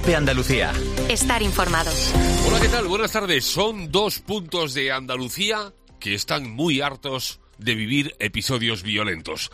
COPE Andalucía. Estar informados. Hola, ¿qué tal? Buenas tardes. Son 2 puntos de Andalucía que están muy hartos de vivir episodios violentos.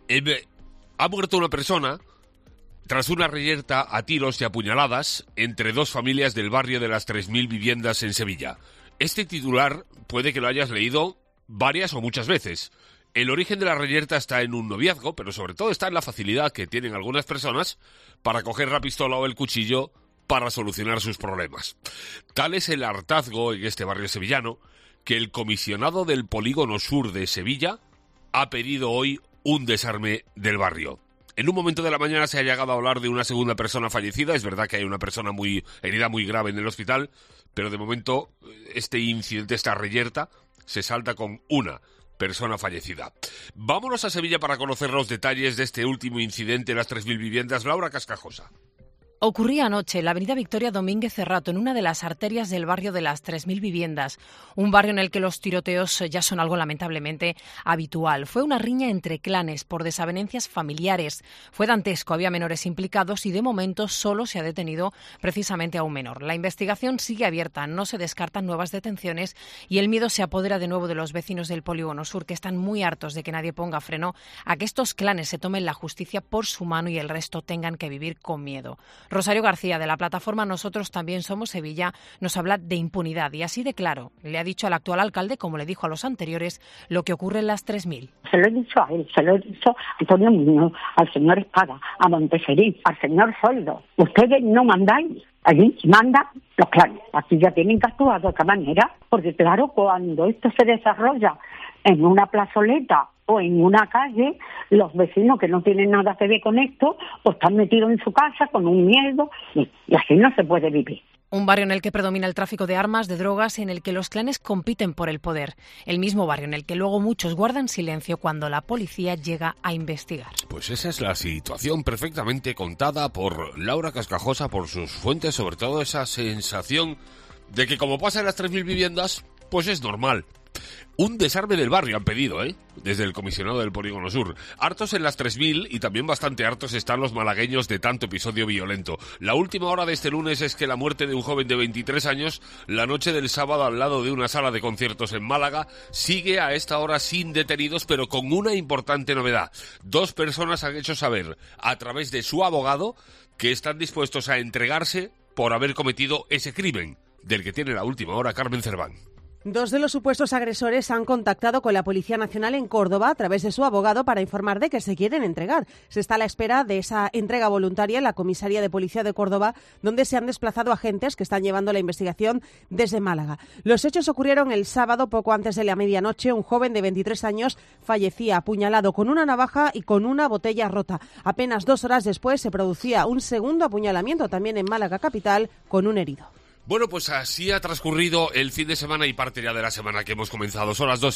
Ha muerto una persona tras una reyerta a tiros y a puñaladas entre 2 familias del barrio de las 3.000 viviendas en Sevilla. Este titular puede que lo hayas leído varias o muchas veces. El origen de la reyerta está en un noviazgo, pero sobre todo está en la facilidad que tienen algunas personas para coger la pistola o el cuchillo para solucionar sus problemas. Tal es el hartazgo en este barrio sevillano que el comisionado del Polígono Sur de Sevilla ha pedido hoy un desarme del barrio. En un momento de la mañana se ha llegado a hablar de una segunda persona fallecida. Es verdad que hay una persona herida muy grave en el hospital, pero de momento este incidente, esta reyerta, se salta con una persona fallecida. Vámonos a Sevilla para conocer los detalles de este último incidente en las 3.000 viviendas. Laura Cascajosa. Ocurría anoche en la avenida Victoria Domínguez Cerrato, en una de las arterias del barrio de las 3.000 viviendas, un barrio en el que los tiroteos ya son algo lamentablemente habitual. Fue una riña entre clanes por desavenencias familiares. Fue dantesco, había menores implicados y de momento solo se ha detenido precisamente a un menor. La investigación sigue abierta, no se descartan nuevas detenciones y el miedo se apodera de nuevo de los vecinos del Polígono Sur, que están muy hartos de que nadie ponga freno a que estos clanes se tomen la justicia por su mano y el resto tengan que vivir con miedo. Rosario García, de la plataforma Nosotros También Somos Sevilla, nos habla de impunidad y así de claro le ha dicho al actual alcalde, como le dijo a los anteriores, lo que ocurre en las 3.000. Se lo he dicho a él, se lo he dicho a Antonio Muñoz, al señor Espada, a Monteferí, al señor Soldo. Ustedes no mandáis, allí mandan los clanes. Aquí ya tienen que actuar de otra manera, porque claro, cuando esto se desarrolla en una plazoleta o en una calle, los vecinos que no tienen nada que ver con esto, pues están metidos en su casa con un miedo y así no se puede vivir. Un barrio en el que predomina el tráfico de armas, de drogas y en el que los clanes compiten por el poder. El mismo barrio en el que luego muchos guardan silencio cuando la policía llega a investigar. Pues esa es la situación perfectamente contada por Laura Cascajosa, por sus fuentes, sobre todo esa sensación de que como pasa en las 3.000 viviendas, pues es normal. Un desarme del barrio han pedido, desde el comisionado del Polígono Sur. Hartos en las 3.000 y también bastante hartos están los malagueños de tanto episodio violento. La última hora de este lunes es que la muerte de un joven de 23 años, la noche del sábado al lado de una sala de conciertos en Málaga, sigue a esta hora sin detenidos, pero con una importante novedad. 2 personas han hecho saber, a través de su abogado, que están dispuestos a entregarse por haber cometido ese crimen, del que tiene la última hora Carmen Cerván. 2 de los supuestos agresores han contactado con la Policía Nacional en Córdoba a través de su abogado para informar de que se quieren entregar. Se está a la espera de esa entrega voluntaria en la Comisaría de Policía de Córdoba, donde se han desplazado agentes que están llevando la investigación desde Málaga. Los hechos ocurrieron el sábado, poco antes de la medianoche. Un joven de 23 años fallecía apuñalado con una navaja y con una botella rota. Apenas 2 horas después se producía un segundo apuñalamiento, también en Málaga capital, con un herido. Bueno, pues así ha transcurrido el fin de semana y parte ya de la semana que hemos comenzado. Son las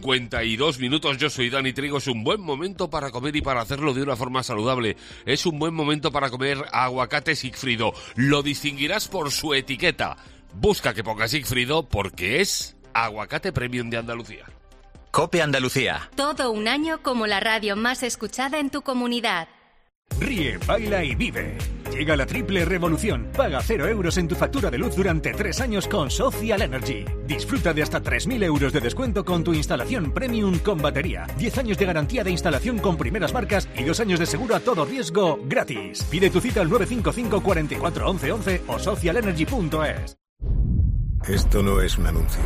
2:52. Yo soy Dani Trigo. Es un buen momento para comer y para hacerlo de una forma saludable. Es un buen momento para comer aguacate Sigfrido. Lo distinguirás por su etiqueta. Busca que ponga Sigfrido porque es aguacate premium de Andalucía. COPE Andalucía. Todo un año como la radio más escuchada en tu comunidad. Ríe, baila y vive. Llega la triple revolución. Paga 0 euros en tu factura de luz durante 3 años con Social Energy. Disfruta de hasta 3.000 euros de descuento con tu instalación premium con batería. 10 años de garantía de instalación con primeras marcas y 2 años de seguro a todo riesgo gratis. Pide tu cita al 955 44 11 11 o socialenergy.es. Esto no es un anuncio.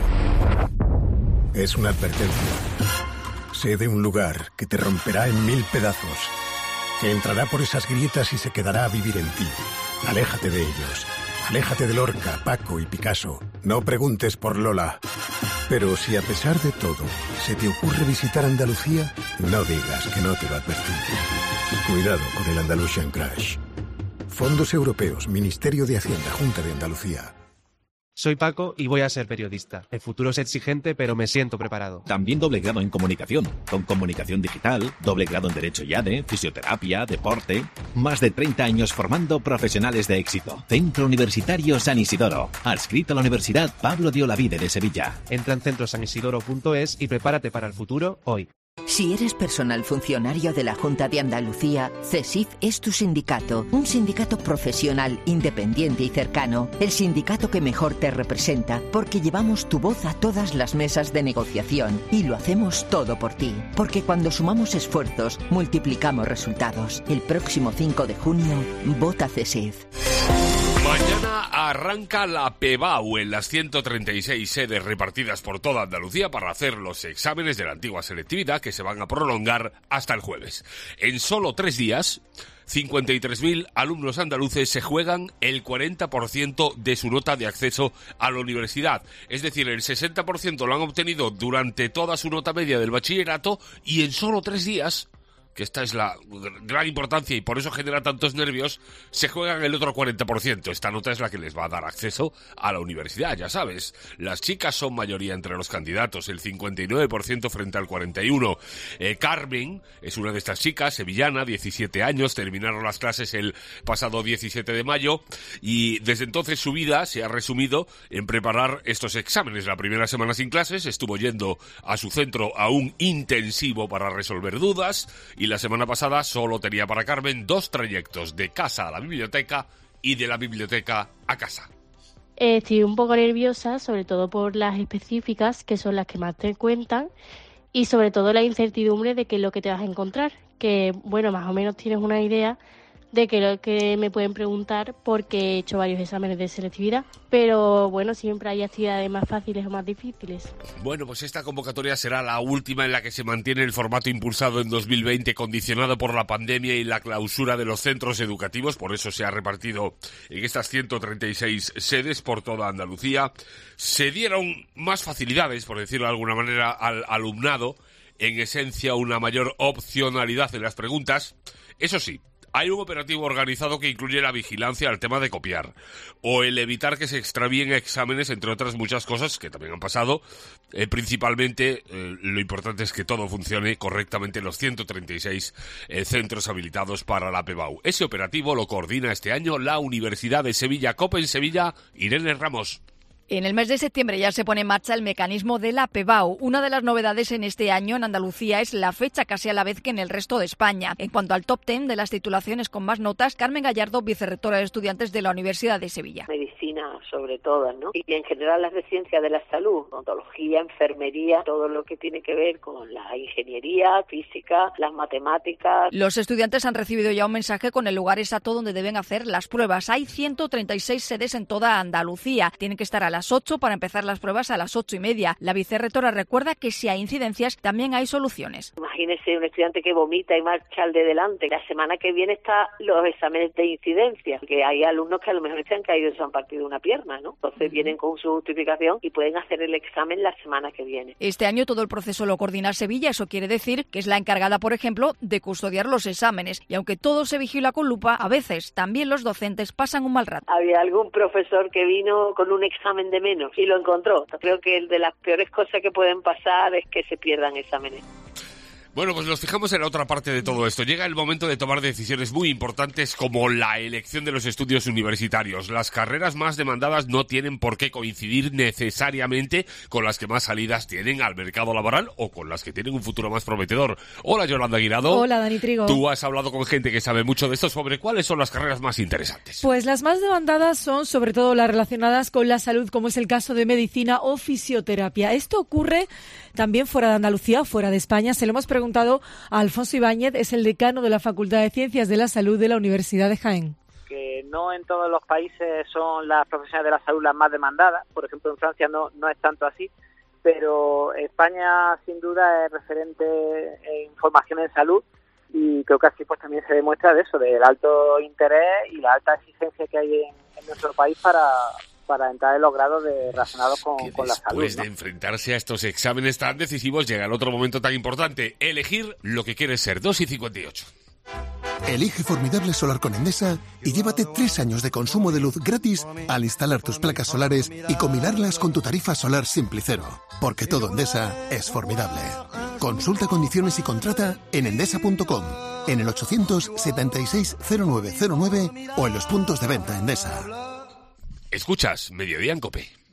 Es una advertencia. Sé de un lugar que te romperá en 1000 pedazos, que entrará por esas grietas y se quedará a vivir en ti. Aléjate de ellos. Aléjate de Lorca, Paco y Picasso. No preguntes por Lola. Pero si a pesar de todo se te ocurre visitar Andalucía, no digas que no te lo advertí. Cuidado con el Andalusian Crash. Fondos Europeos, Ministerio de Hacienda, Junta de Andalucía. Soy Paco y voy a ser periodista. El futuro es exigente, pero me siento preparado. También doble grado en comunicación, con comunicación digital, doble grado en Derecho y ADE, fisioterapia, deporte. Más de 30 años formando profesionales de éxito. Centro Universitario San Isidoro. Adscrito a la Universidad Pablo de Olavide de Sevilla. Entra en centrosanisidoro.es y prepárate para el futuro hoy. Si eres personal funcionario de la Junta de Andalucía, CESIF es tu sindicato, un sindicato profesional, independiente y cercano, el sindicato que mejor te representa, porque llevamos tu voz a todas las mesas de negociación y lo hacemos todo por ti, porque cuando sumamos esfuerzos, multiplicamos resultados. El próximo 5 de junio, vota CESIF. Mañana arranca la PEBAU en las 136 sedes repartidas por toda Andalucía para hacer los exámenes de la antigua selectividad que se van a prolongar hasta el jueves. En solo 3 días, 53.000 alumnos andaluces se juegan el 40% de su nota de acceso a la universidad. Es decir, el 60% lo han obtenido durante toda su nota media del bachillerato y en solo 3 días, que esta es la gran importancia y por eso genera tantos nervios, se juegan el otro 40%. Esta nota es la que les va a dar acceso a la universidad, ya sabes. Las chicas son mayoría entre los candidatos, el 59% frente al 41%. Carmen es una de estas chicas, sevillana, 17 años, terminaron las clases el pasado 17 de mayo y desde entonces su vida se ha resumido en preparar estos exámenes. La primera semana sin clases estuvo yendo a su centro a un intensivo para resolver dudas y la semana pasada solo tenía para Carmen 2 trayectos, de casa a la biblioteca y de la biblioteca a casa. Estoy un poco nerviosa, sobre todo por las específicas, que son las que más te cuentan, y sobre todo la incertidumbre de qué es lo que te vas a encontrar, que bueno, más o menos tienes una idea de qué es lo que me pueden preguntar porque he hecho varios exámenes de selectividad, pero bueno, siempre hay actividades más fáciles o más difíciles. Bueno, pues esta convocatoria será la última en la que se mantiene el formato impulsado en 2020, condicionado por la pandemia y la clausura de los centros educativos, por eso se ha repartido en estas 136 sedes por toda Andalucía. Se dieron más facilidades, por decirlo de alguna manera, al alumnado, en esencia una mayor opcionalidad en las preguntas. Eso sí, hay un operativo organizado que incluye la vigilancia al tema de copiar o el evitar que se extravíen exámenes, entre otras muchas cosas que también han pasado. Principalmente, lo importante es que todo funcione correctamente en los 136 centros habilitados para la PEBAU. Ese operativo lo coordina este año la Universidad de Sevilla. COPE en Sevilla, Irene Ramos. En el mes de septiembre ya se pone en marcha el mecanismo de la PEBAU. Una de las novedades en este año en Andalucía es la fecha, casi a la vez que en el resto de España. En cuanto al top 10 de las titulaciones con más notas, Carmen Gallardo, vicerrectora de estudiantes de la Universidad de Sevilla. Medicina, sobre todo, ¿no? Y en general las de ciencia de la salud, odontología, enfermería, todo lo que tiene que ver con la ingeniería, física, las matemáticas. Los estudiantes han recibido ya un mensaje con el lugar exacto donde deben hacer las pruebas. Hay 136 sedes en toda Andalucía. Tienen que estar a las 8 para empezar las pruebas a las 8:30. La vicerrectora recuerda que si hay incidencias también hay soluciones. Imagínese un estudiante que vomita y marcha al de delante. La semana que viene están los exámenes de incidencia, que hay alumnos que a lo mejor se han caído y se han partido una pierna, ¿no? Entonces vienen con su justificación y pueden hacer el examen la semana que viene. Este año todo el proceso lo coordina Sevilla, eso quiere decir que es la encargada, por ejemplo, de custodiar los exámenes. Y aunque todo se vigila con lupa, a veces también los docentes pasan un mal rato. Había algún profesor que vino con un examen de menos y lo encontró. Creo que de las peores cosas que pueden pasar es que se pierdan exámenes. Bueno, pues nos fijamos en la otra parte de todo esto. Llega el momento de tomar decisiones muy importantes como la elección de los estudios universitarios. Las carreras más demandadas no tienen por qué coincidir necesariamente con las que más salidas tienen al mercado laboral o con las que tienen un futuro más prometedor. Hola, Yolanda Guirado. Hola, Dani Trigo. Tú has hablado con gente que sabe mucho de esto sobre cuáles son las carreras más interesantes. Pues las más demandadas son sobre todo las relacionadas con la salud, como es el caso de medicina o fisioterapia. Esto ocurre también fuera de Andalucía o fuera de España. Se lo hemos preguntado a Alfonso Ibáñez, es el decano de la Facultad de Ciencias de la Salud de la Universidad de Jaén. Que no en todos los países son las profesiones de la salud las más demandadas. Por ejemplo, en Francia no es tanto así, pero España sin duda es referente en formación en salud y creo que así pues también se demuestra de eso, del alto interés y la alta exigencia que hay en nuestro país para entrar en los grados relacionados con la salud. Después de enfrentarse a estos exámenes tan decisivos, llega el otro momento tan importante, elegir lo que quieres ser. 2:58. Elige Formidable Solar con Endesa y llévate 3 años de consumo de luz gratis al instalar tus placas solares y combinarlas con tu tarifa solar Simplicero. Porque todo Endesa es formidable. Consulta condiciones y contrata en endesa.com, en el 876-0909 o en los puntos de venta Endesa. Escuchas Mediodía en COPE.